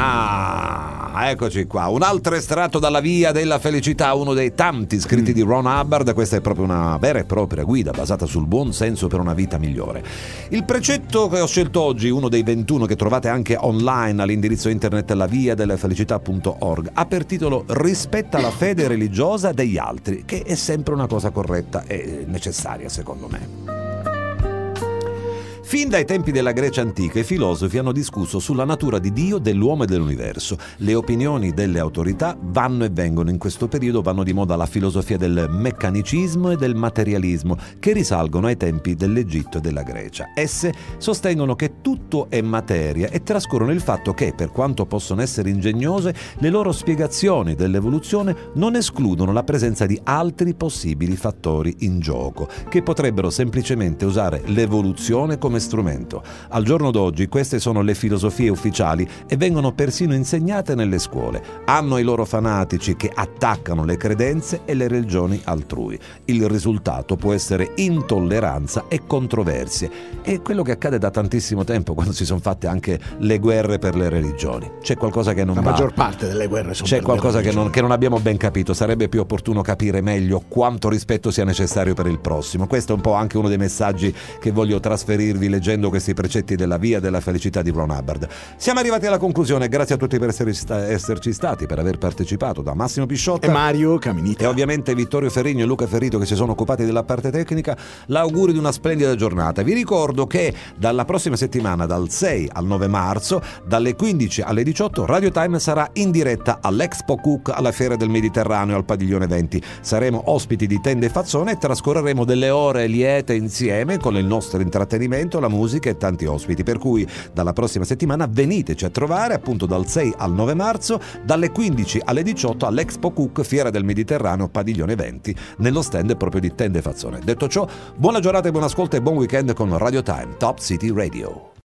Eccoci qua, un altro estratto dalla Via della Felicità, uno dei tanti scritti di Ron Hubbard. Questa è proprio una vera e propria guida basata sul buon senso per una vita migliore. Il precetto che ho scelto oggi, uno dei 21 che trovate anche online all'indirizzo internet laviadellafelicità.org, ha per titolo Rispetta la fede religiosa degli altri, che è sempre una cosa corretta e necessaria secondo me. Fin dai tempi della Grecia antica i filosofi hanno discusso sulla natura di Dio, dell'uomo e dell'universo. Le opinioni delle autorità vanno e vengono. In questo periodo vanno di moda la filosofia del meccanicismo e del materialismo, che risalgono ai tempi dell'Egitto e della Grecia. Esse sostengono che tutto è materia e trascurano il fatto che, per quanto possono essere ingegnose, le loro spiegazioni dell'evoluzione non escludono la presenza di altri possibili fattori in gioco, che potrebbero semplicemente usare l'evoluzione come strumento. Al giorno d'oggi queste sono le filosofie ufficiali e vengono persino insegnate nelle scuole. Hanno i loro fanatici che attaccano le credenze e le religioni altrui. Il risultato può essere intolleranza e controversie. È quello che accade da tantissimo tempo, quando si sono fatte anche le guerre per le religioni. C'è qualcosa che non va. La maggior parte delle guerre sono C'è per qualcosa le che non abbiamo ben capito. Sarebbe più opportuno capire meglio quanto rispetto sia necessario per il prossimo. Questo è un po' anche uno dei messaggi che voglio trasferirvi leggendo questi precetti della Via della Felicità di Ron Hubbard. Siamo arrivati alla conclusione. Grazie a tutti per esserci stati, per aver partecipato, da Massimo Pisciotta e Mario Caminita e ovviamente Vittorio Ferrigno e Luca Ferrito, che si sono occupati della parte tecnica. L'augurio di una splendida giornata. Vi ricordo che dalla prossima settimana, dal 6 al 9 marzo, dalle 15 alle 18, Radio Time sarà in diretta all'Expo Cook alla Fiera del Mediterraneo al Padiglione 20. Saremo ospiti di Tende e Fazzone e trascorreremo delle ore liete insieme con il nostro intrattenimento, la musica e tanti ospiti, per cui dalla prossima settimana veniteci a trovare appunto dal 6 al 9 marzo dalle 15 alle 18 all'Expo Cook Fiera del Mediterraneo Padiglione 20, nello stand proprio di Tende e Fazzone. Detto ciò, buona giornata e buon ascolto e buon weekend con Radio Time Top City Radio.